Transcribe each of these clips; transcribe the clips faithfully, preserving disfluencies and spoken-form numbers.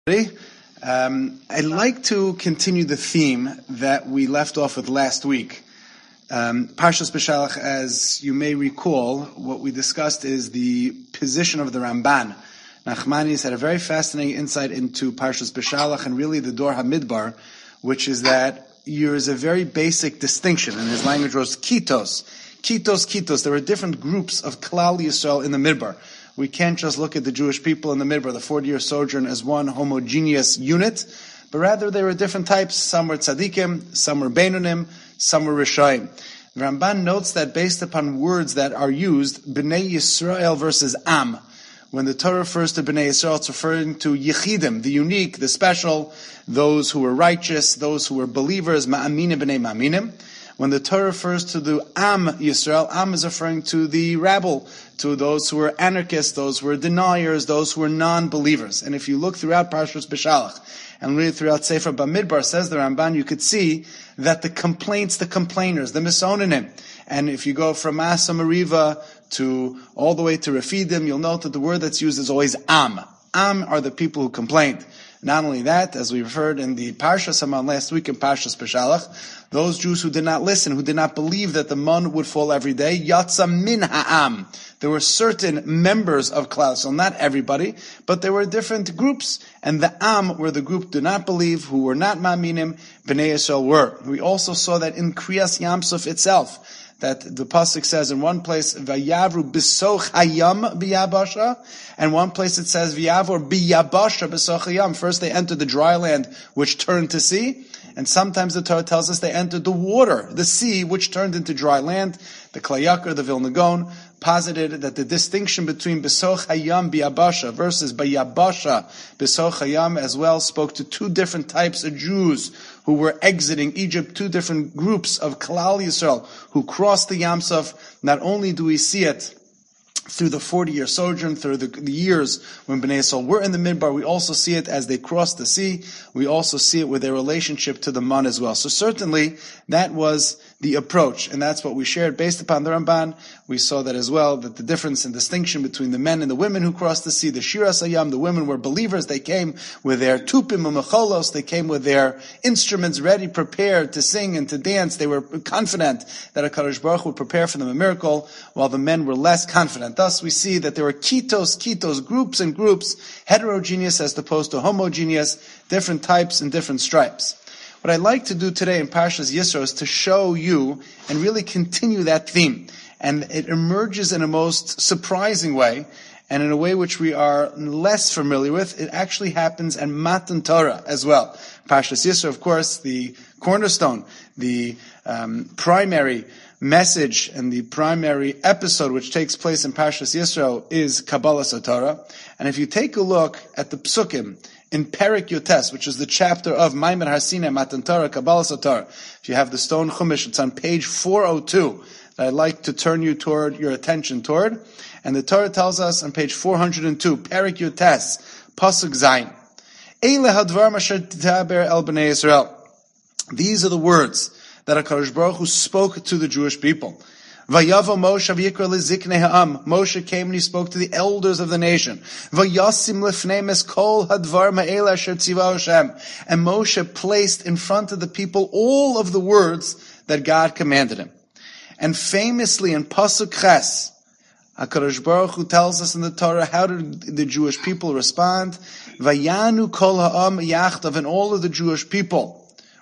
Um, I'd like to continue the theme that we left off with last week. Um, Parshas Beshalach, as you may recall, what we discussed is the position of the Ramban. Nachmanides had a very fascinating insight into Parshas Beshalach and really the Dor HaMidbar, which is that there is a very basic distinction, and his language was kitos. Kitos, kitos. There were different groups of Klal Yisrael in the Midbar. We can't just look at the Jewish people in the Midbar, the forty-year sojourn, as one homogeneous unit, but rather there were different types. Some were tzaddikim, some were beinonim, some were rishayim. The Ramban notes that based upon words that are used, Bnei Yisrael versus Am. When the Torah refers to Bnei Yisrael, it's referring to Yechidim, the unique, the special, those who were righteous, those who were believers, Ma'aminim Bnei Ma'aminim. When the Torah refers to the Am Yisrael, Am is referring to the rabble, to those who were anarchists, those who were deniers, those who were non-believers. And if you look throughout Parshas Beshalach, and read throughout Sefer Bamidbar, says the Ramban, you could see that the complaints, the complainers, the misonanim, and if you go from Asa Mariva to all the way to Refidim, you'll note that the word that's used is always Am. Am are the people who complained. Not only that, as we referred in the Parshas Haman last week in Parshas Beshalach, those Jews who did not listen, who did not believe that the man would fall every day, Yatsa min ha'am. There were certain members of Klal, so not everybody, but there were different groups, and the Am were the group who did not believe, who were not Ma'aminim, Bnei Yisrael were. We also saw that in Kriyas Yamsuf itself, that the pasuk says in one place, Vayavru bisoch hayam biyabasha, and one place it says, Vayavru biyabasha bisoch hayam. First they entered the dry land, which turned to sea, and sometimes the Torah tells us they entered the water, the sea, which turned into dry land. The Kli Yakar, the Vilna Gaon, posited that the distinction between Besoch Hayam Biyabasha versus Bayabasha Besoch Hayam as well spoke to two different types of Jews who were exiting Egypt, two different groups of Klal Yisrael who crossed the Yam Suf. Not only do we see it through the forty-year sojourn, through the, the years when Bnei Yisrael were in the Midbar, we also see it as they crossed the sea. We also see it with their relationship to the Man as well. So certainly, that was the approach, and that's what we shared based upon the Ramban. We saw that as well, that the difference and distinction between the men and the women who crossed the sea, the Shiras Hayam, the women were believers. They came with their tupim and mecholos. They came with their instruments ready, prepared to sing and to dance. They were confident that HaKadosh Baruch Hu would prepare for them a miracle, while the men were less confident. Thus, we see that there were kitos, kitos, groups and groups, heterogeneous as opposed to homogeneous, different types and different stripes. What I'd like to do today in Parshas Yisro is to show you and really continue that theme. And it emerges in a most surprising way, and in a way which we are less familiar with. It actually happens in Matan Torah as well. Parshas Yisro, of course, the cornerstone, the um, primary message and the primary episode which takes place in Parshas Yisro is Kabbalas Torah. And if you take a look at the Psukim in Perek Yotes, which is the chapter of Maimon Har Sinai, Matan Torah, Kabbalas Torah, if you have the Stone Chumash, it's on page four oh two, that I'd like to turn you toward, your attention toward. And the Torah tells us on page four oh two, Perek Yotes, Pasuk Zayin, Eile hadvar masher titaber el b'nei Yisrael. These are the words that HaKadosh Baruch Hu spoke to the Jewish people. Vayavo Moshe v'yikra leziknei ha'am. Moshe came and he spoke to the elders of the nation. Vayasim lefnei mes kol hadvar ma'ela asher tziva Hashem. And Moshe placed in front of the people all of the words that God commanded him. And famously in Pasuk Ches, HaKadosh Baruch Hu tells us in the Torah, how did the Jewish people respond? Vayanu kol ha'am yachtav, and all of the Jewish people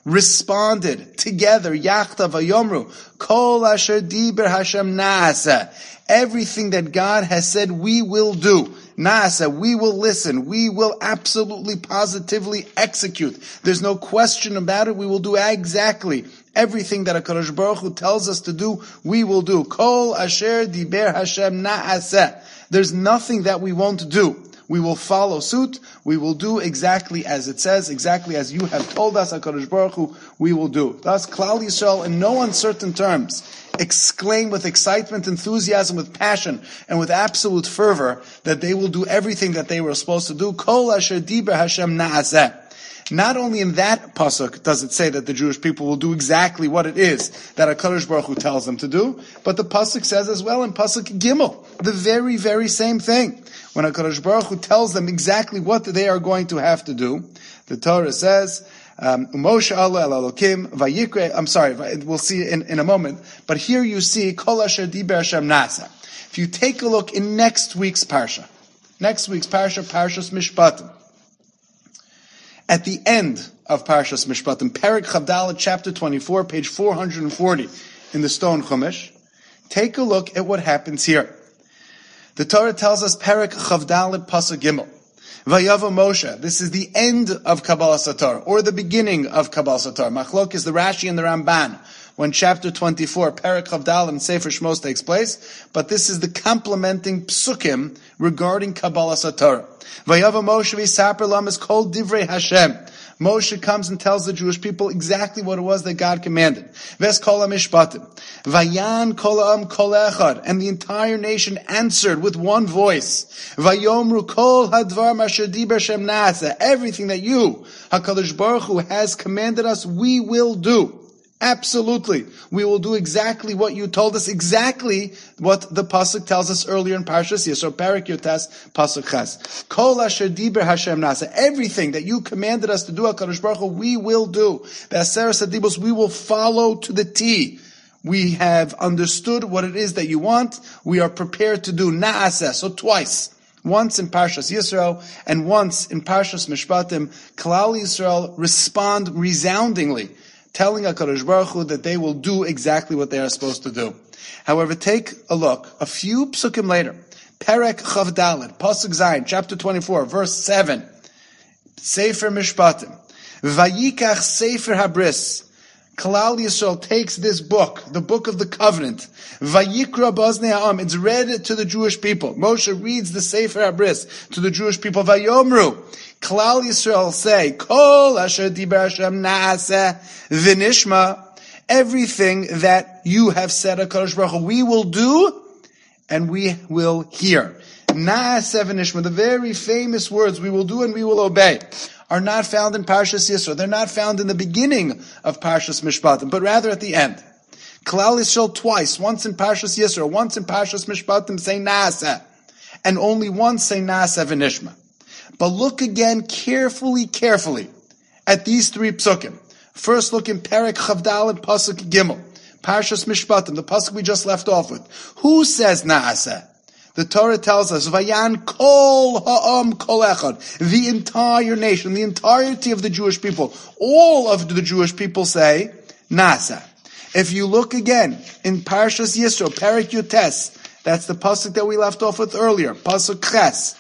responded together, Yachta vayomru, Kol asher diber Hashem naasa. Everything that God has said we will do, naasa, we will listen, we will absolutely, positively execute. There's no question about it, we will do exactly everything that HaKadosh Baruch Hu tells us to do, we will do. Kol asher diber Hashem naasa. There's nothing that we won't do. We will follow suit. We will do exactly as it says, exactly as you have told us, HaKadosh Baruch Hu, we will do. Thus, Klal Yisrael, in no uncertain terms, exclaim with excitement, enthusiasm, with passion, and with absolute fervor that they will do everything that they were supposed to do. Kol asher diber Hashem na'aseh. Not only in that pasuk does it say that the Jewish people will do exactly what it is that HaKadosh Baruch Hu tells them to do, but the pasuk says as well in pasuk Gimel, the very, very same thing. when HaKadosh Baruch Hu tells them exactly what they are going to have to do. The Torah says, um, Moshe Allah el Elokim, Vayikre, I'm sorry, we'll see in, in a moment, but here you see, Kol Asher Diber Hashem Nasa. If you take a look in next week's Parsha, next week's Parsha, Parshas Mishpatim, at the end of Parshas Mishpatim, Perek Chavdalet, chapter twenty-four, page four hundred forty in the Stone Chumash, take a look at what happens here. The Torah tells us, Perek Chavdalet, Pasuk Gimel, Vayava Moshe, this is the end of Kabbalas HaTorah, or the beginning of Kabbalas HaTorah. Machlok is the Rashi and the Ramban, when chapter twenty-four, Perek Chavdalet and Sefer Shmos takes place, but this is the complementing psukim regarding Kabbalas HaTorah. Vayava Moshe v'saper lamas kol divrei Hashem. Moshe comes and tells the Jewish people exactly what it was that God commanded. Ves kol ha-mishpatim. Vayan kol ha'am kol echad. And the entire nation answered with one voice. Vayomru kol hadvar masher diber Shem na'aseh. Everything that you, HaKadosh Baruch Hu, has commanded us, we will do. Absolutely. We will do exactly what you told us, exactly what the Pasuk tells us earlier in Parshas Yisro, Perek Yotes, Pasuk Ches. Kol asher diber Hashem nasa. Everything that you commanded us to do, HaKadosh Baruch Hu, we will do. The Aseret Adibos, we will follow to the T. We have understood what it is that you want. We are prepared to do Na'aseh. So twice. Once in Parshas Yisro, and once in Parshas Mishpatim, Klal Yisrael respond resoundingly, telling HaKadosh Baruch Hu that they will do exactly what they are supposed to do. However, take a look. A few psukim later, Perek Chavdalet, Pasuk Zayin, chapter twenty-four, verse seven, Sefer Mishpatim, Vayikach Sefer Habris. Klal Yisrael takes this book, the book of the covenant, Vayikra Baznei Ha'am, it's read to the Jewish people. Moshe reads the Sefer Habris to the Jewish people. Vayomru, Klal Yisrael say, Kol asher diber Hashem na'aseh v'nishma. Everything that you have said, HaKadosh Baruch Hu, we will do, and we will hear. Na'aseh v'nishma, the very famous words, we will do and we will obey, are not found in Parshas Yisro. They're not found in the beginning of Parshas Mishpatim, but rather at the end. Klal Yisrael twice, once in Parshas Yisro, once in Parshas Mishpatim, say Na'aseh, and only once say Na'aseh v'nishma. But look again carefully, carefully at these three psukim. First look in Perek Chavdalet, Pasuk Gimel, Parshas Mishpatim, the pasuk we just left off with. Who says Na'aseh? The Torah tells us, Vayan kol ha'am kol echad. The entire nation, the entirety of the Jewish people, all of the Jewish people say Na'aseh. If you look again in Parshas Yisro, Perek Yotes, that's the pasuk that we left off with earlier, Pasuk Ches.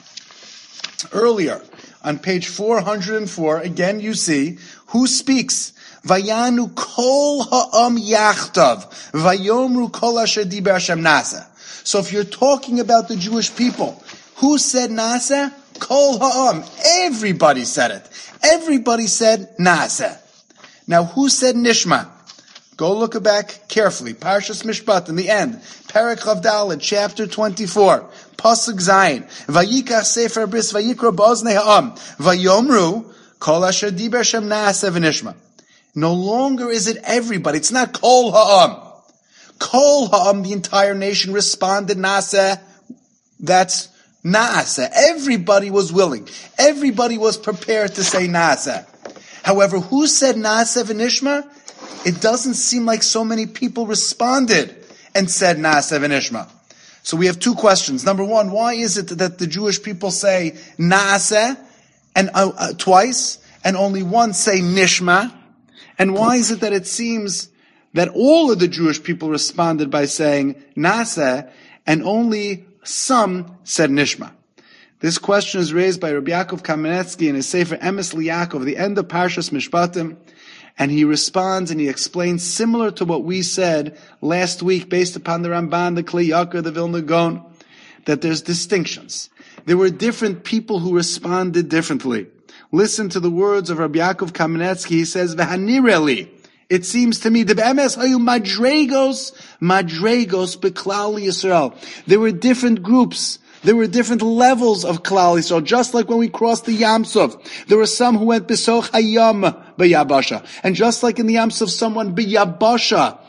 Earlier, on page four hundred four, again you see, who speaks? Vayanu kol ha'am yachtav, vayomru kol asher diber Hashem nasa. So if you're talking about the Jewish people, who said nasa? Kol ha'am. Everybody said it. Everybody said nasa. Now who said nishma? Go look back carefully. Parshas Mishpat, in the end. Perek Chavdalet, chapter twenty-four. Pasuk Zayin. Vayikach Sefer Bris, Vayikra Baznei Ha'am. Vayomru, Kol Asher Diber Shem Na'aseh v'nishma. No longer is it everybody. It's not Kol Ha'am. Kol Ha'am, the entire nation responded Na'aseh. That's Na'aseh. Everybody was willing. Everybody was prepared to say Na'aseh. However, who said Na'aseh v'nishma? It doesn't seem like so many people responded and said Na'aseh v'nishma. So we have two questions. Number one, why is it that the Jewish people say Na'aseh and uh, uh, twice, and only once say Nishma? And why is it that it seems that all of the Jewish people responded by saying Na'aseh, and only some said Nishma? This question is raised by Rabbi Yaakov Kamenetsky in his Sefer Emes L'Yaakov, the end of Parshas Mishpatim. And he responds and he explains similar to what we said last week based upon the Ramban, the Kli Yakar, the Vilna Gaon, that there's distinctions. There were different people who responded differently. Listen to the words of Rabbi Yaakov Kamenetsky. He says, V'hanireli, it seems to me, the be'emes hayu madregos, madregos beklal Yisrael. There were different groups. There were different levels of Klal Yisrael, just like when we crossed the Yam Suf. There were some who went Besoch Hayam B'Yabasha. And just like in the Yam Suf, someone B'Yabasha,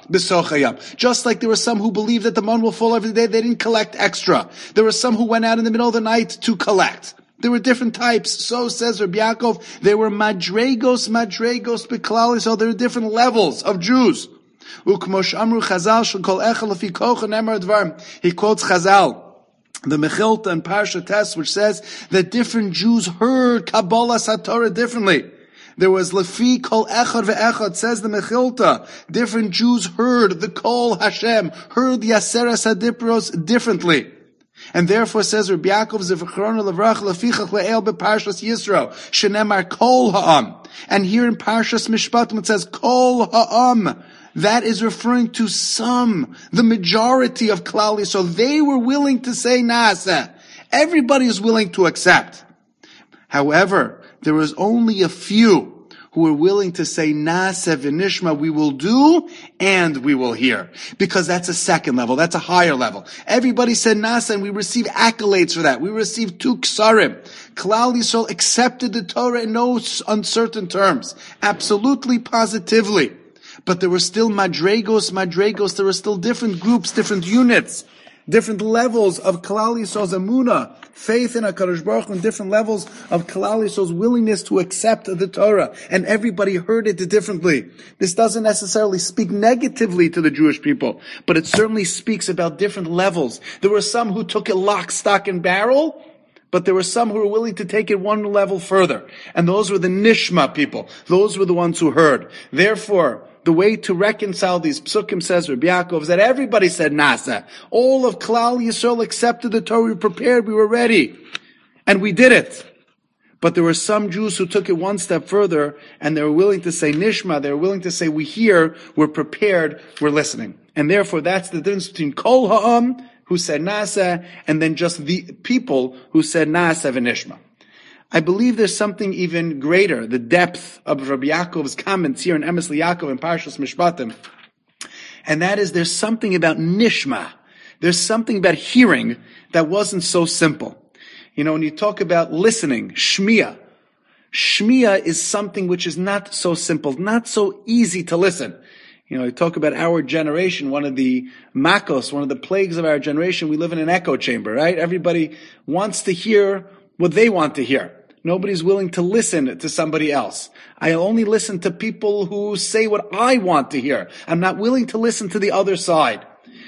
b'sochayam. Just like there were some who believed that the moon will fall every day, they didn't collect extra. There were some who went out in the middle of the night to collect. There were different types. So says Rabbi Yaakov, there were madregos, madregos, beklali, so there were different levels of Jews. He quotes Chazal, the Mechilta and Parsha Tes, which says that different Jews heard Kabbalah Satorah differently. There was Lefi Kol Echad ve'echad, says the Mechilta. Different Jews heard the Kol Hashem, heard the Aseret Hadipros differently. And therefore says Rabbi Yaakov Zevachron Levrach Lefichach Le'el beParshas Yisro Shenemar Kol Ha'am. And here in Parshas Mishpatim it says Kol Ha'am. That is referring to some, the majority of Klal Yisrael. They were willing to say Naaseh. Everybody is willing to accept. However, there was only a few who were willing to say Naaseh v'nishma, we will do and we will hear. Because that's a second level, that's a higher level. Everybody said Naaseh and we received accolades for that. We received two ksarim. Klal Yisrael accepted the Torah in no uncertain terms. Absolutely, positively. But there were still madregos, madregos, there were still different groups, different units, different levels of Klal Yisrael's emunah, faith in HaKadosh Baruch Hu, and different levels of Klal Yisrael's willingness to accept the Torah. And everybody heard it differently. This doesn't necessarily speak negatively to the Jewish people, but it certainly speaks about different levels. There were some who took it lock, stock, and barrel, but there were some who were willing to take it one level further. And those were the Nishma people. Those were the ones who heard. Therefore, the way to reconcile these psukim, says Rabbi Yaakov, is that everybody said Naaseh. All of Klal Yisrael accepted the Torah. We were prepared. We were ready. And we did it. But there were some Jews who took it one step further, and they were willing to say Nishma. They were willing to say, we hear, we're prepared, we're listening. And therefore, that's the difference between Kol Ha'am, who said Naaseh, and then just the people who said Naaseh v'nishma. I believe there's something even greater, the depth of Rabbi Yaakov's comments here in Emes L'Yaakov and Parshas Mishpatim. And that is, there's something about Nishma. There's something about hearing that wasn't so simple. You know, when you talk about listening, Shmiya, Shmiya is something which is not so simple, not so easy to listen. You know, you talk about our generation, one of the makos, one of the plagues of our generation, we live in an echo chamber, right? Everybody wants to hear what they want to hear. Nobody's willing to listen to somebody else. I only listen to people who say what I want to hear. I'm not willing to listen to the other side.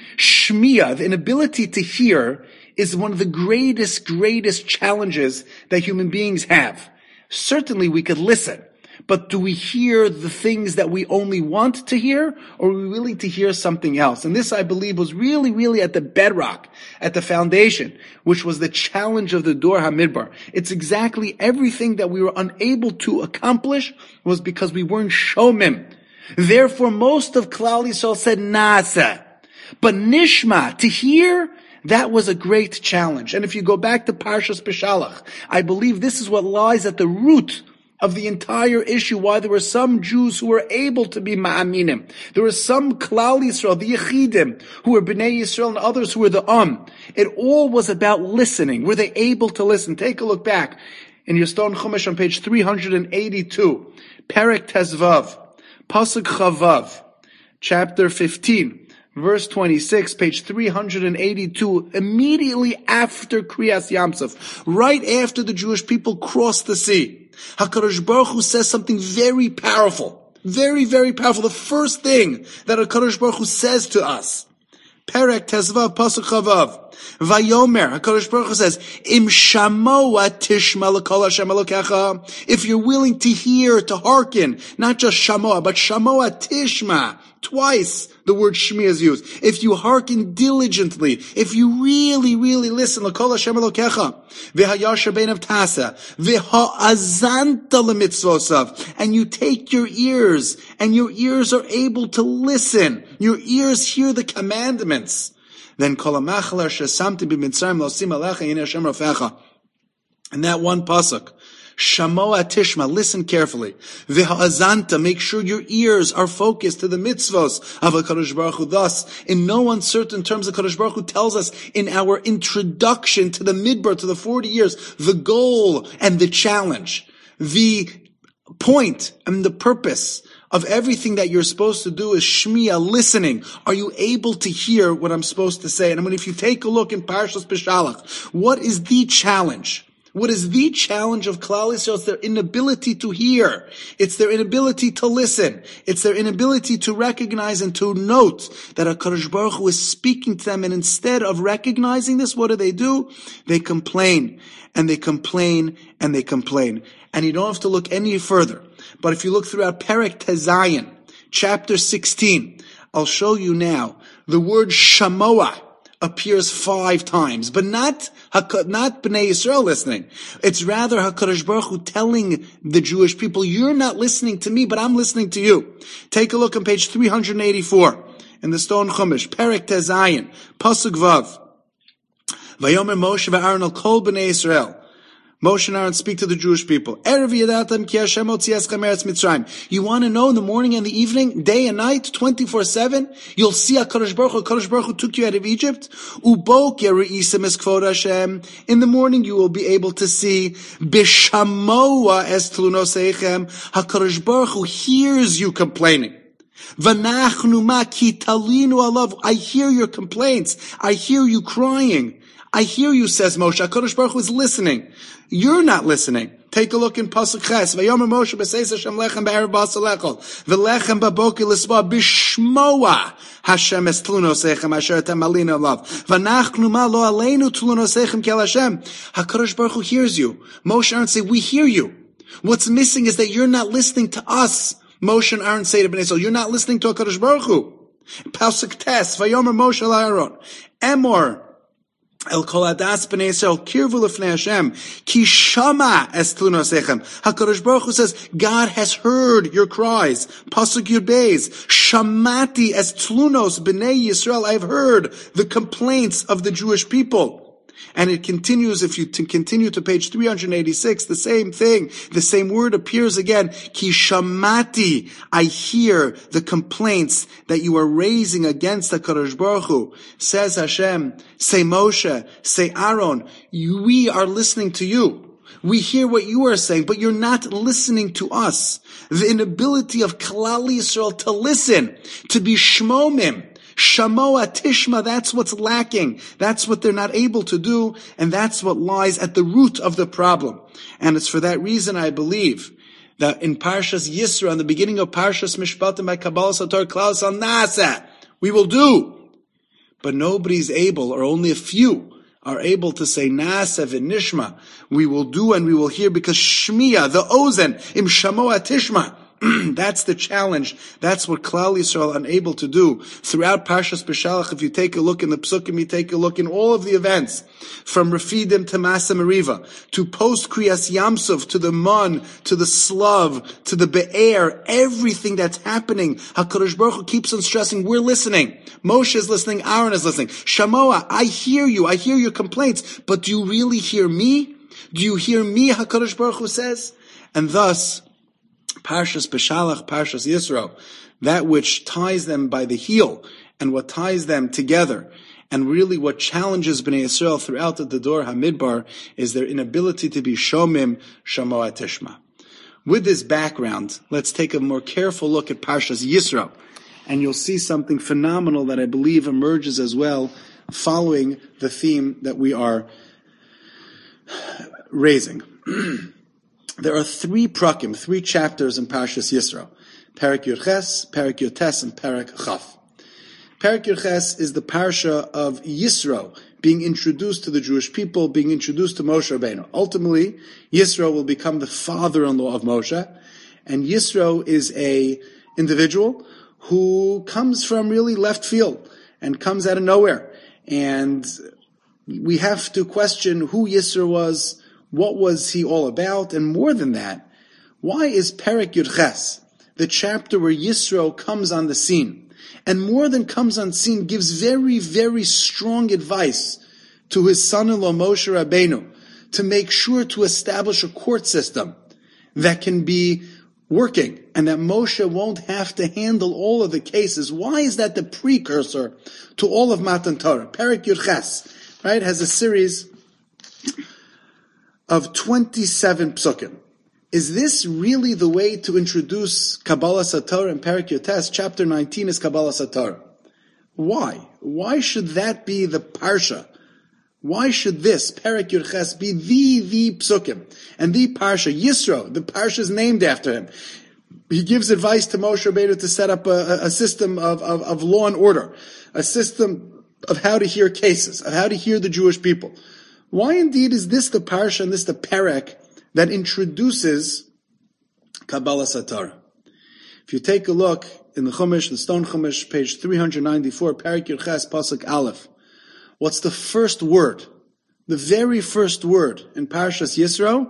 Shmiya, the inability to hear, is one of the greatest, greatest challenges that human beings have. Certainly we could listen, but do we hear the things that we only want to hear, or are we willing to hear something else? And this, I believe, was really, really at the bedrock, at the foundation, which was the challenge of the Dor HaMidbar. It's exactly everything that we were unable to accomplish was because we weren't shomim. Therefore, most of Klal Yisrael said Naaseh. But Nishma, to hear, that was a great challenge. And if you go back to Parshas Beshalach, I believe this is what lies at the root of the entire issue, why there were some Jews who were able to be ma'aminim. There were some Klal Yisrael, the Yechidim, who were Bnei Yisrael, and others who were the Am. It all was about listening. Were they able to listen? Take a look back in your Stone Chumash on page three hundred eighty-two, Perek Tezvav, Pasuk Chavav, chapter fifteen, verse twenty-six, page three hundred eighty-two, immediately after Kriyas Yamsuf, right after the Jewish people crossed the sea. HaKadosh Baruch Hu says something very powerful. Very, very powerful. The first thing that HaKadosh Baruch Hu says to us. Perek Tezvav Pasuk Chavav. Vayomer, HaKadosh Baruch Hu says, Im shamoa tishma l'kol Hashem Elokecha. If you're willing to hear, to hearken, not just shamoa, but shamoa tishma. Twice the word shmi is used. If you hearken diligently, if you really, really listen, l'kol Hashem Elokecha, v'hayasher beinav tasa, v'ha'azanta l'mitzvosav, and you take your ears, and your ears are able to listen. Your ears hear the commandments. Then kol ha'machler shesamti b'mitzrayim losim alecha yinei Hashem rafecha. And that one pasuk, Shamoa Tishma, listen carefully. V'ha'azanta, make sure your ears are focused to the mitzvos of HaKadosh Baruch Hu. Thus, in no uncertain terms, HaKadosh Baruch Hu tells us in our introduction to the midbar, to the forty years, the goal and the challenge. The point and the purpose of everything that you're supposed to do is shmiya, listening. Are you able to hear what I'm supposed to say? And I mean, if you take a look in Parshas Beshalach, what is the challenge? What is the challenge of Klal Yisrael? It's their inability to hear. It's their inability to listen. It's their inability to recognize and to note that HaKadosh Baruch Hu is speaking to them. And instead of recognizing this, what do they do? They complain, and they complain, and they complain. And you don't have to look any further. But if you look throughout Perek Tezayin, chapter sixteen, I'll show you now, the word Shamoah appears five times, but not not Bnei Yisrael listening. It's rather HaKadosh Baruch Hu telling the Jewish people, you're not listening to me, but I'm listening to you. Take a look on page three hundred eighty-four in the Stone Chumash, Perek Tezayin, Pasuk Vav. Vayomer Moshe ve'Aaron al kol Bnei Yisrael. Moshe and Aaron speak to the Jewish people. You want to know in the morning and the evening, day and night, twenty-four seven, you'll see HaKadosh Baruch Hu. HaKadosh Baruch Hu took you out of Egypt. In the morning you will be able to see Bishamoa es tlunoseichem. HaKadosh Baruch Hu hears you complaining. I hear your complaints. I hear you crying. I hear you, says Moshe. HaKadosh Baruch Hu is listening. You're not listening. Take a look in Pasuk Ches. Vayomer Moshe b'seis Hashem lechem b'erev b'asalechol v'lechem b'boker l'sba b'shmoa Hashem es tlunosechem asher etem malina alav v'nachnu ma lo aleinu tlunosechem kel Hashem. HaKadosh Baruch Hu hears you. Moshe and Aaron say, we hear you. What's missing is that you're not listening to us. Moshe and Aaron say to Bnei Yisrael, you're not listening to HaKadosh Baruch Hu. Pasuk Tes. Vayomer Moshe l'Aaron Emor El kol adas b'nei Yisrael kirvu lefnei Hashem ki shama es tlunosechem. HaKadosh Baruch Hu says, God has heard your cries. Pasuk Yud Beis, shamati es tlunos b'nei Yisrael. I've heard the complaints of the Jewish people. And it continues, if you to continue to page three hundred eighty-six, the same thing, the same word appears again. Ki shamati, I hear the complaints that you are raising against the HaKadosh Baruch Hu. Says Hashem, say Moshe, say Aaron, we are listening to you. We hear what you are saying, but you're not listening to us. The inability of Klal Yisrael to listen, to be shmomim, Shamoa Tishma, that's what's lacking. That's what they're not able to do, and that's what lies at the root of the problem. And it's for that reason I believe that in Parshas Yisro, in the beginning of Parshas Mishpatim by Kabbalah Sator Klaus al Nasa, we will do. But nobody's able, or only a few, are able to say Nasa v'nishma. We will do and we will hear, because Shmiya, the Ozen, im Shamoa Tishma. That's the challenge. That's what Klal Yisrael are unable to do. Throughout Parshas Beshalach, if you take a look in the Psukim, you take a look in all of the events, from Refidim to Masa Meriva, to post Kriyas Yamsuf, to the Mon, to the Slav, to the Be'er, everything that's happening, HaKadosh Baruch Hu keeps on stressing, we're listening. Moshe is listening, Aaron is listening. Shamoa, I hear you, I hear your complaints, but do you really hear me? Do you hear me, HaKadosh Baruch Hu says? And thus, Parshas Beshalach, Parshas Yisro, that which ties them by the heel, and what ties them together, and really what challenges Bnei Yisrael throughout the Dor HaMidbar, is their inability to be Shomim, Shamoa Tishma. With this background, let's take a more careful look at Parshas Yisro, and you'll see something phenomenal that I believe emerges as well, following the theme that we are raising. There are three prakim, three chapters in Parshas Yisro. Perek Yud Ches, Perek Yud Tes, and Perek Chaf. Perek Yud Ches is the parsha of Yisro being introduced to the Jewish people, being introduced to Moshe Rabbeinu. Ultimately, Yisro will become the father-in-law of Moshe, and Yisro is a individual who comes from really left field and comes out of nowhere. And we have to question who Yisro was. What was he all about? And more than that, why is Perek Yud Ches, the chapter where Yisro comes on the scene, and more than comes on scene, gives very, very strong advice to his son-in-law Moshe Rabbeinu to make sure to establish a court system that can be working and that Moshe won't have to handle all of the cases? Why is that the precursor to all of Matan Torah? Perek Yud Ches, right, has a series of twenty-seven psukim. is this really the way to introduce Kabbalah Sator in Perek Yotes? Chapter nineteen is Kabbalah Sator. Why? Why should that be the Parsha? Why should this, Perek Yotes, be the, the Psukim? And the Parsha, Yisro, the Parsha is named after him. He gives advice to Moshe Rabbeinu to set up a, a system of, of, of law and order, a system of how to hear cases, of how to hear the Jewish people. Why indeed is this the Parsha and this the Perek that introduces Kabbalah Sator? If you take a look in the Chumash, the Stone Chumash, page three ninety-four, Perek Yotes, Pasuk Aleph, what's the first word? The very first word in Parshas Yisro?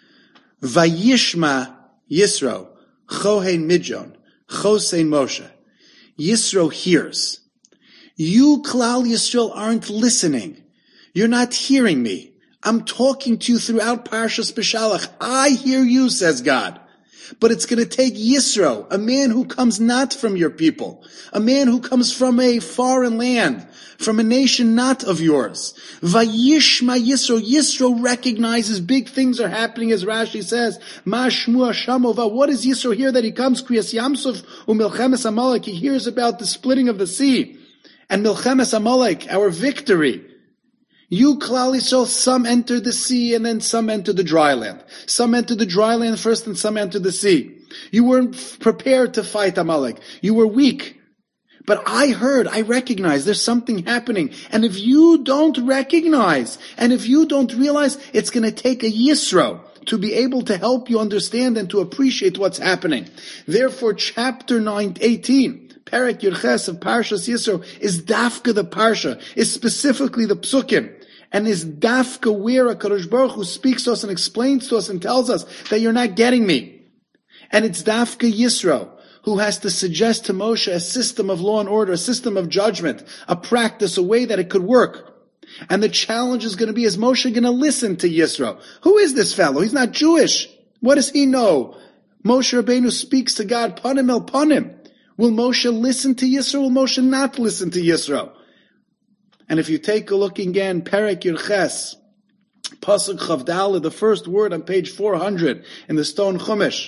Vayishma Yisro, Chohen Midjon, Chosein Moshe. Yisro hears. You, Klal Yisrael, aren't listening. You're not hearing me. I'm talking to you throughout Parshas Beshalach. I hear you, says God. But it's going to take Yisro, a man who comes not from your people, a man who comes from a foreign land, from a nation not of yours. Vayishma Yisro. Yisro recognizes big things are happening, as Rashi says. Ma shmua shamova. What is Yisro here that he comes? Kriyas Yamsuf u'milchemes Amalek. He hears about the splitting of the sea and milchemes Amalek, our victory. You, Klal Yisrael, some enter the sea and then some enter the dry land. Some enter the dry land first and some enter the sea. You weren't prepared to fight Amalek. You were weak. But I heard, I recognize there's something happening. And if you don't recognize, and if you don't realize, it's going to take a Yisro to be able to help you understand and to appreciate what's happening. Therefore, chapter nine, eighteen, Perek Yotes of Parshas Yisro is Dafka the Parsha, is specifically the Psukim, and is Dafka where HaKadosh Baruch Hu speaks to us and explains to us and tells us that you're not getting me. And it's Dafka Yisro who has to suggest to Moshe a system of law and order, a system of judgment, a practice, a way that it could work. And the challenge is going to be, is Moshe going to listen to Yisro? Who is this fellow? He's not Jewish. What does he know? Moshe Rabbeinu speaks to God, panim el panim. Will Moshe listen to Yisro? Will Moshe not listen to Yisro? And if you take a look again, Perek Yotes, Pasuk Chavdala, the first word on page four hundred in the Stone Chumash,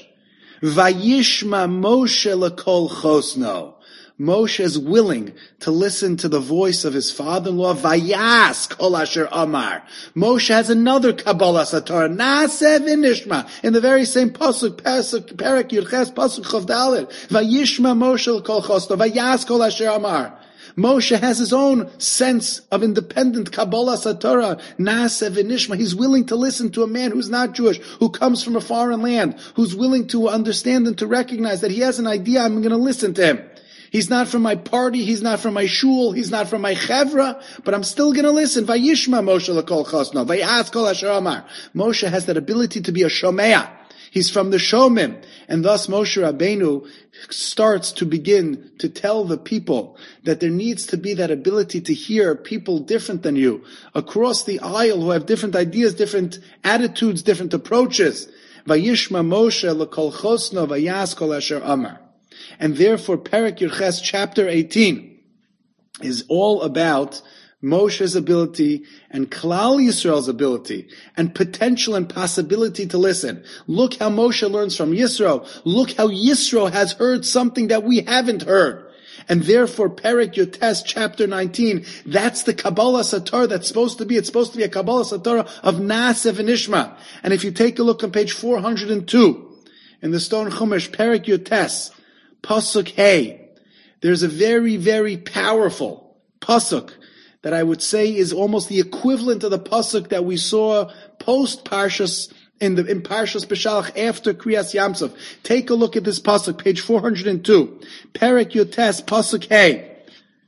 Vayishma Moshe lekol chosno. Moshe is willing to listen to the voice of his father-in-law, Vayas kol asher amar. Moshe has another Kabbalah Sator, Naaseh v'nishma, in the very same pasuk, pasuk Perek Yotes, pasuk Chavdalet, Vayishma Moshe lekol chosno, Vayas kol asher amar. Moshe has his own sense of independent Kabbalah Satorah, Naaseh v'nishma. He's willing to listen to a man who's not Jewish, who comes from a foreign land, who's willing to understand and to recognize that he has an idea, I'm going to listen to him. He's not from my party, he's not from my shul, he's not from my chevra, but I'm still going to listen. Vayishma Moshe lekol chosno, vayas kol asher amar. Moshe has that ability to be a shomea. He's from the Shomim. And thus Moshe Rabbeinu starts to begin to tell the people that there needs to be that ability to hear people different than you, across the aisle, who have different ideas, different attitudes, different approaches. Vayishma Moshe lekol chosno, vayas kol asher amar. And therefore, Perek Yotes, chapter eighteen, is all about Moshe's ability and Klal Yisrael's ability and potential and possibility to listen. Look how Moshe learns from Yisro. Look how Yisro has heard something that we haven't heard. And therefore, Perek Yotes, chapter nineteen, that's the Kabbalah Sator that's supposed to be. It's supposed to be a Kabbalah Sator of Naaseh v'nishma. And if you take a look on page four hundred two, in the Stone Chumash, Perek Yotes, Pasuk Hey, there's a very, very powerful Pasuk that I would say is almost the equivalent of the pasuk that we saw post Parshas in the in Parshas Beshalach after Kriyas Yamsuf. Take a look at this pasuk, page four hundred two, Perek Yotes, pasuk Hey.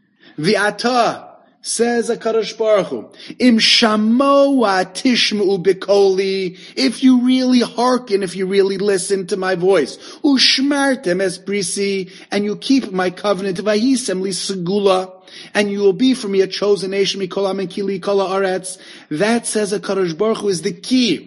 V'ata, says HaKadosh Baruch Hu, Im shamoa tishma'u b'koli, if you really hearken, if you really listen to my voice, ushmartem es brisi, and you keep my covenant, vayisem li segula, and you will be for me a chosen nation, mikol amen kili kol haaretz. That, says HaKadosh Baruch Hu, is the key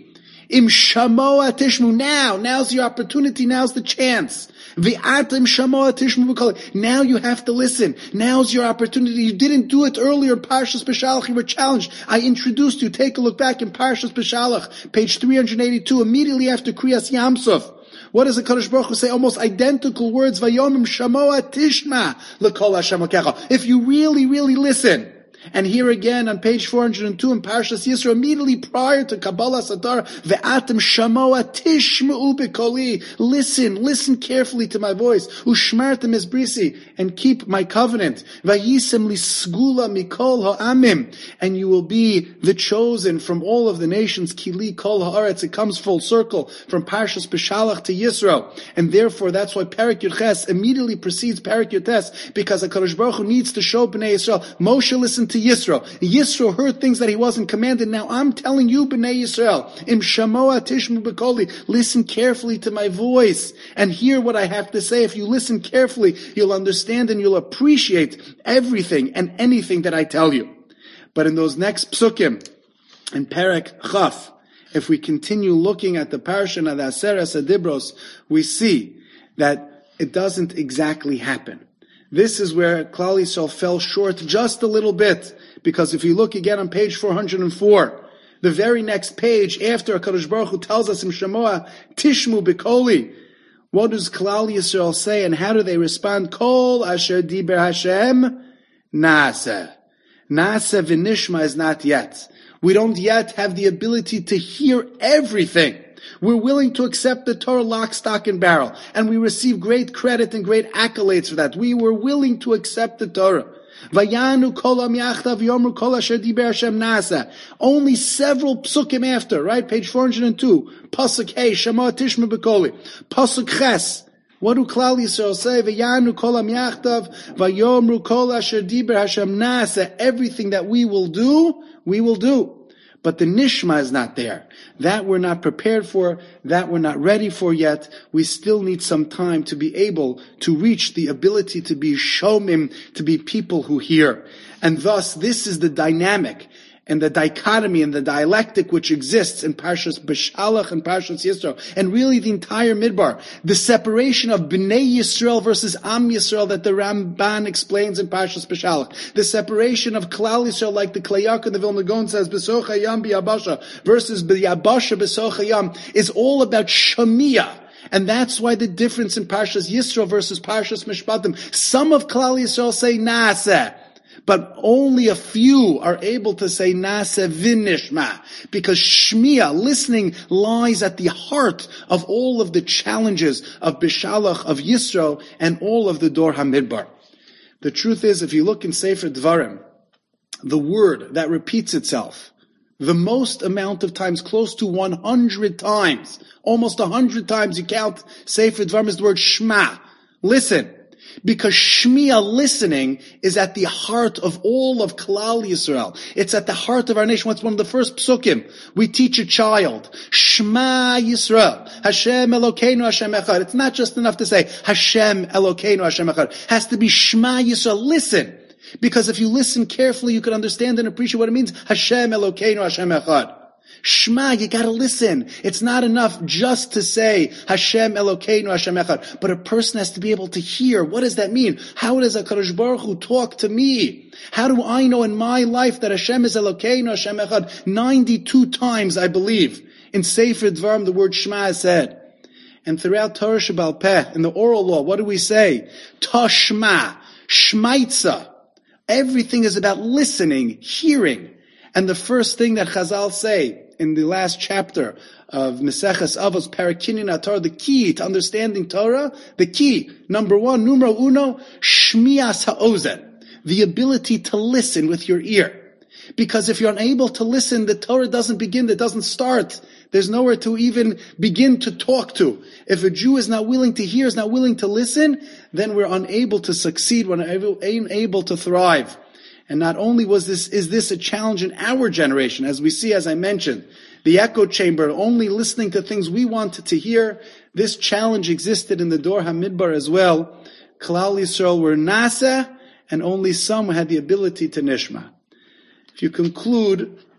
Im shamoa tishmu. Now, now's your opportunity. Now's the chance. V'atim shamoa tishmu b'koli. Now you have to listen. Now's your opportunity. You didn't do it earlier. Parshas Beshalach, you were challenged. I introduced you. Take a look back in Parshas Beshalach, page three hundred eighty-two, immediately after Kriyas Yamsuf. What does the Kadosh Baruch Hu say? Almost identical words. Vayomim shamoa tishma l'kol Hashem Elokecha. If you really, really listen. And here again on page four hundred two in Parshas Yisro, immediately prior to Kabbalah Satar, ve'atem shamoa tishma'u b'koli. Listen, listen carefully to my voice. Ushmartem es brisi, and keep my covenant. Vayisem lisgula mikol ha'amim, and you will be the chosen from all of the nations. Kili kol ha'aretz. It comes full circle from Parshas Beshalach to Yisro, and therefore that's why Perek Yud immediately precedes Perek Yud, because HaKadosh Baruch Hu needs to show Bnei Yisrael. Moshe listened to Yisro. Yisro heard things that he wasn't commanded. Now I'm telling you, Bnei Yisrael, Im shamoa tishmu b'koli, listen carefully to my voice and hear what I have to say. If you listen carefully, you'll understand and you'll appreciate everything and anything that I tell you. But in those next psukim, in Perek Chaf, if we continue looking at the parsha of the Aseres Adibros, we see that it doesn't exactly happen. This is where Klal Yisrael fell short just a little bit, because if you look again on page four hundred four, the very next page after HaKadosh Baruch Hu tells us in Shamoah, Tishmu B'koli, what does Klal Yisrael say and how do they respond? Kol Asher Diber Hashem Naaseh. Naaseh v'nishma is not yet. We don't yet have the ability to hear everything. We're willing to accept the Torah lock, stock, and barrel. And we receive great credit and great accolades for that. We were willing to accept the Torah. Vayanu kol am yachtav yomru kol asher diber Hashem nasa. Only several psukim after, right? Page four hundred two. Pasuk Hey, Shema Tishma B'koli. Pasuk Ches. What do Klal Yisrael say? Vayanu kol am yachtav vayomru kol asher diber Hashem nasa. Everything that we will do, we will do. But the nishma is not there. That we're not prepared for, that we're not ready for yet. We still need some time to be able to reach the ability to be shomim, to be people who hear. And thus, this is the dynamic and the dichotomy and the dialectic which exists in Parshas Beshalach and Parshas Yisro, and really the entire Midbar. The separation of Bnei Yisrael versus Am Yisrael that the Ramban explains in Parshas Beshalach. The separation of Klal Yisrael, like the Klayak and the Vilna Gaon says, B'soch hayam b'yabasha versus b'yabasha b'soch hayam, is all about Shamiya. And that's why the difference in Parshas Yisro versus Parshas Mishpatim. Some of Klal Yisrael say Naaseh, but only a few are able to say Naaseh v'nishma, because Shmiya, listening, lies at the heart of all of the challenges of Beshalach, of Yisro, and all of the Dor HaMidbar. The truth is, if you look in Sefer Dvarim, the word that repeats itself the most amount of times, close to one hundred times, almost one hundred times you count Sefer Dvarim, is the word Shma, listen. Because Shmiya, listening, is at the heart of all of Klal Yisrael. It's at the heart of our nation. What's one of the first psukim we teach a child? Shema Yisrael. Hashem Elokeinu Hashem Echad. It's not just enough to say Hashem Elokeinu Hashem Echad. It has to be Shema Yisrael. Listen. Because if you listen carefully, you can understand and appreciate what it means. Hashem Elokeinu Hashem Echad. Shema, you gotta listen. It's not enough just to say Hashem Elokeinu Hashem Echad, but a person has to be able to hear. What does that mean? How does HaKadosh Baruch Hu talk to me? How do I know in my life that Hashem is Elokeinu Hashem Echad? ninety-two times, I believe, in Sefer Dvarim the word Shema is said. And throughout Torah Shebal Peh, in the oral law, what do we say? Tashma, Shmaitza. Everything is about listening, hearing. And the first thing that Chazal say in the last chapter of Meseches Avos Parakinin Torah, the key to understanding Torah, the key, number one, numero uno, Shmias ha'ozen, the ability to listen with your ear. Because if you're unable to listen, the Torah doesn't begin, it doesn't start. There's nowhere to even begin to talk to. If a Jew is not willing to hear, is not willing to listen, then we're unable to succeed, we're unable to thrive. And not only was this, is this a challenge in our generation, as we see, as I mentioned, the echo chamber, only listening to things we wanted to hear. This challenge existed in the Dor HaMidbar as well. Klal Yisrael were Naaseh, and only some had the ability to Nishma. If you conclude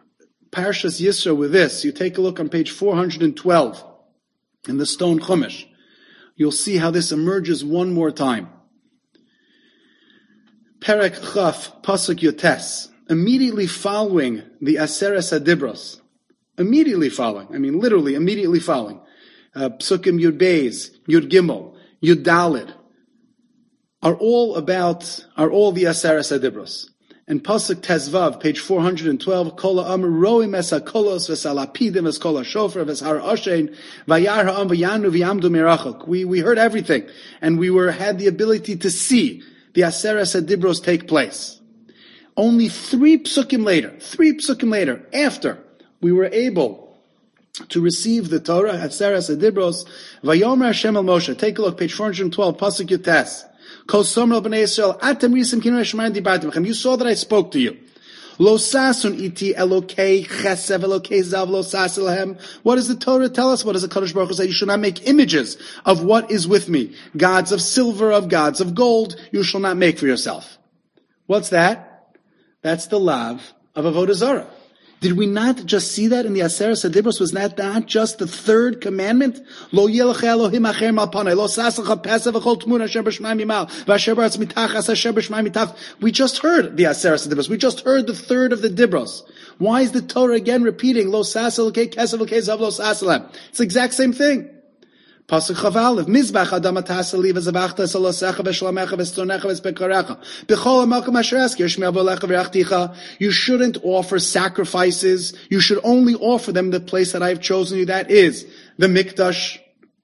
Parshas Yisro with this. You take a look on page four hundred twelve in the Stone Chumash. You'll see how this emerges one more time. Perek Chaf, Pasuk Yotes. Immediately following the Aseres Adibros. Immediately following. I mean, literally, immediately following. Uh, Psukim Yud Beis, Yud Gimel, Yud Dalid. Are all about, are all the Aseres Adibros. And Pasuk Tezvav, page four hundred twelve, Kol ha'am roim es hakolos v'salapidim es kol ha'shofar v'shar ha'oshein v'yar ha'am v'yanu v'yamdu mirachok. We, we heard everything. And we were, had the ability to see the Aseres Adibros take place. Only three psukim later, three psukim later, after we were able to receive the Torah, Aseres Adibros, Vayomer Hashem el Moshe. Take a look, page four hundred twelve, Pasuk Yotes. You saw that I spoke to you. Lo sasun iti elokei chesev elokei zav lo sas elahem. What does the Torah tell us? What does the Kadosh Baruch Hu say? You should not make images of what is with me. Gods of silver, of gods of gold, you shall not make for yourself. What's that? That's the lav of Avodah Zarah. Did we not just see that in the Aseres Adibros? Was that not just the third commandment? Lo yelech Elohim acher mal panei, lo sasecha pesach v'chol tmuna asher b'shmai mimal, v'asher b'aretz mitachas asher b'shmai mitach. We just heard the Aseres Adibros. We just heard the third of the Dibros. Why is the Torah again repeating lo sasel kei kesef kei zav lo saselem? It's the exact same thing. Pasuk Chavalev, Mizbach Adam Atasali v'Zavachta Salosecha v'Shlomecha v'Stonecha v'Spekarecha B'chol HaMakom Asher Esker Yishmei Avolecha v'Yachticha. You shouldn't offer sacrifices. You should only offer them the place that I have chosen you. That is the Mikdash.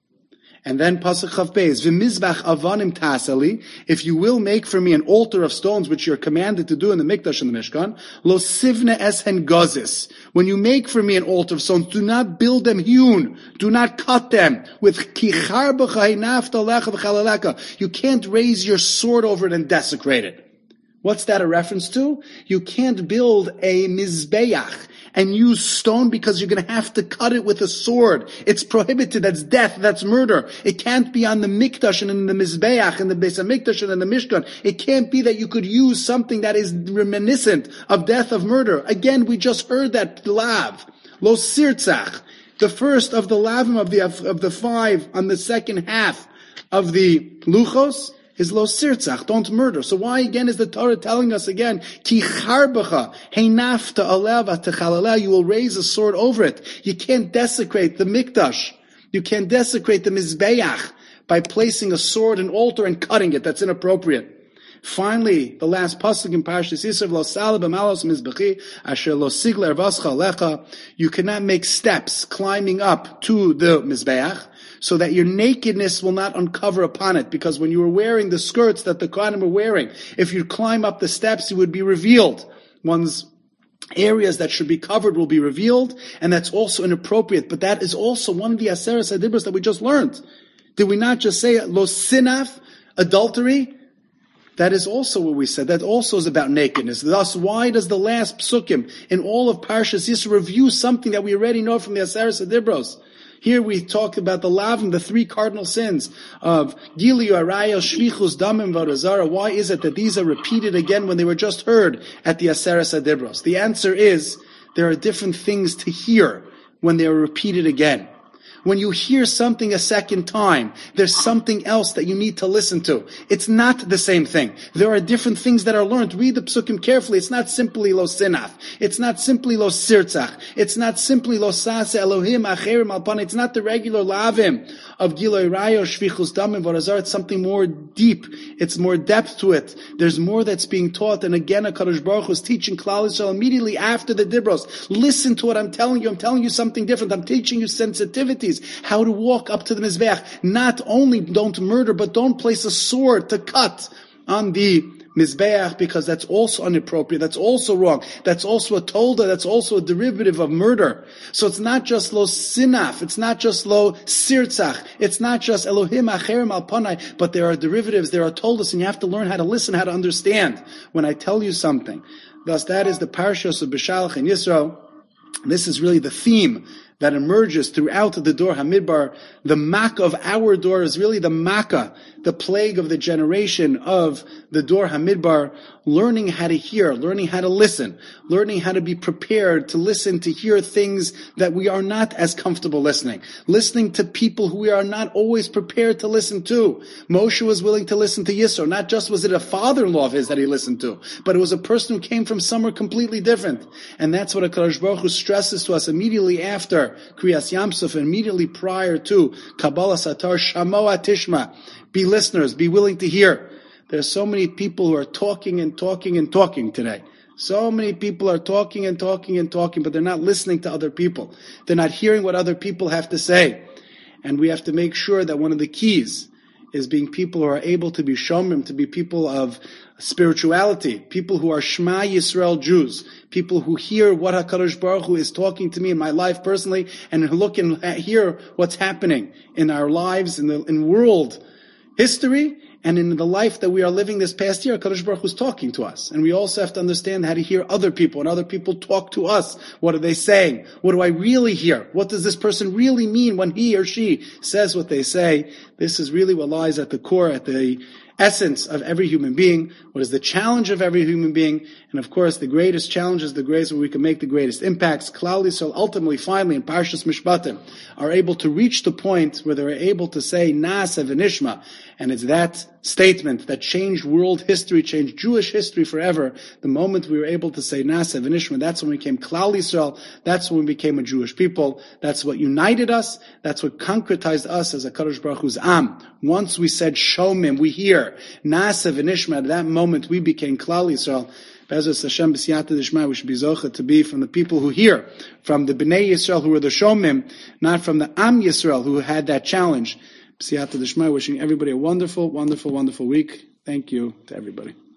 And then Pasuk Chav Beis, V'Mizbach Avanim Tasali. If you will make for me an altar of stones, which you're commanded to do in the Mikdash and the Mishkan, Lo Sivne Eshen Gozis. When you make for me an altar of stones, do not build them hewn. Do not cut them with Kichar B'Chayinafta Lecha V'Chalaleka. You can't raise your sword over it and desecrate it. What's that a reference to? You can't build a Mizbeach and use stone because you're going to have to cut it with a sword. It's prohibited. That's death. That's murder. It can't be on the Mikdash and in the Mizbeach and the Beis HaMikdash and in the Mishkan. It can't be that you could use something that is reminiscent of death, of murder. Again, we just heard that lav. Lo sirtzach. The first of the lavim of the, of, of the five on the second half of the Luchos is lo sirtzach, don't murder. So why again is the Torah telling us again, ki charbacha, heinafta aleva techalaleh, you will raise a sword over it. You can't desecrate the mikdash. You can't desecrate the mizbeach by placing a sword and altar and cutting it. That's inappropriate. Finally, the last pasuk in Parshas Yisro, lo saleh b'malos mizbechi asher lo sigler vascha lecha. You cannot make steps climbing up to the mizbeach, so that your nakedness will not uncover upon it. Because when you were wearing the skirts that the Kohanim were wearing, if you climb up the steps, it would be revealed. One's areas that should be covered will be revealed, and that's also inappropriate. But that is also one of the Aseres Adibros that we just learned. Did we not just say lo sinaf, adultery? That is also what we said. That also is about nakedness. Thus, why does the last psukim in all of Parshas Yisro review something that we already know from the Aseres Adibros? Here we talk about the lavim, the three cardinal sins of Gilu, Araya, Shlichus, Damim, Avodah Zarah. Why is it that these are repeated again when they were just heard at the Aseres Adibros? The answer is there are different things to hear when they are repeated again. When you hear something a second time, there's something else that you need to listen to. It's not the same thing. There are different things that are learned. Read the psukim carefully. It's not simply lo sinaf. It's not simply lo sirtzach. It's not simply lo sase Elohim acherim alpan. It's not the regular lavim of Giloi Rayo, Shvichus Damim, Avodah Zarah. It's something more deep. It's more depth to it. There's more that's being taught. And again, HaKadosh Baruch Hu is teaching Klal Yisrael immediately after the Dibros. Listen to what I'm telling you. I'm telling you something different. I'm teaching you sensitivities. How to walk up to the Mizbeach. Not only don't murder, but don't place a sword to cut on the Mizbeach, because that's also inappropriate. That's also wrong. That's also a tolda. That's also a derivative of murder. So it's not just lo sinaf. It's not just lo sirtzach. It's not just Elohim acherim al panai. But there are derivatives. There are toldas, and you have to learn how to listen, how to understand when I tell you something. Thus, that is the parashas of Beshalach and Yisro. This is really the theme that emerges throughout the Dor Hamidbar. The Makkah of our Dor is really the Makkah, the the plague of the generation of the Dor Hamidbar, learning how to hear, learning how to listen, learning how to be prepared to listen, to hear things that we are not as comfortable listening, listening to people who we are not always prepared to listen to. Moshe was willing to listen to Yisro. Not just was it a father-in-law of his that he listened to, but it was a person who came from somewhere completely different. And that's what HaKadosh Baruch Hu stresses to us immediately after Kriyas Yamsuf and immediately prior to Kabbalah Satar, Shamoa Tishma. Be listeners, be willing to hear. There are so many people who are talking and talking and talking today. So many people are talking and talking and talking, but they're not listening to other people. They're not hearing what other people have to say. And we have to make sure that one of the keys is being people who are able to be shomrim, to be people of spirituality, people who are Shema Yisrael Jews, people who hear what HaKadosh Baruch Hu is talking to me in my life personally, and look and hear what's happening in our lives, in the in world history, and in the life that we are living this past year. HaKadosh Baruch Hu is talking to us. And we also have to understand how to hear other people, and other people talk to us. What are they saying? What do I really hear? What does this person really mean when he or she says what they say? This is really what lies at the core, at the essence of every human being, what is the challenge of every human being, and of course the greatest challenge is the greatest where we can make the greatest impacts. Klal Yisrael ultimately, finally, in Parshas Mishpatim, are able to reach the point where they're able to say Naaseh v'nishma, and it's that statement that changed world history, changed Jewish history forever. The moment we were able to say Naaseh v'nishma, that's when we became Klal Yisrael, that's when we became a Jewish people, that's what united us, that's what concretized us as a Kadosh Baruch Hu's Am. Once we said Shomim, we hear Naaseh v'nishma, at that moment we became Klal Yisrael. Be'ezus Hashem b'siyata d'shma, we should be zocheh to be from the people who hear, from the Bnei Yisrael who were the Shomim, not from the Am Yisrael who had that challenge. B'siyata d'shma, wishing everybody a wonderful, wonderful, wonderful week. Thank you to everybody.